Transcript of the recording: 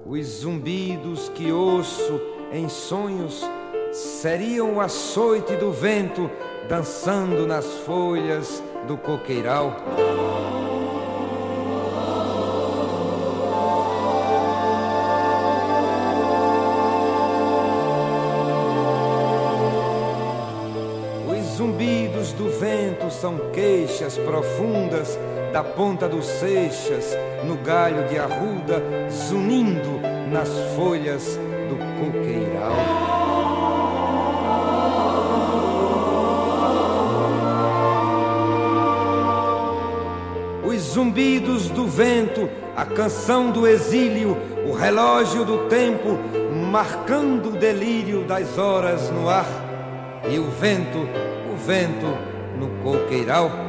Os zumbidos que ouço em sonhos seriam o açoite do vento dançando nas folhas do coqueiral. Os zumbidos do vento são queixas profundas da ponta dos seixas no galho de arruda, zunindo nas folhas do coqueiral. Os zumbidos do vento, a canção do exílio, o relógio do tempo, marcando o delírio das horas no ar, e o vento no coqueiral.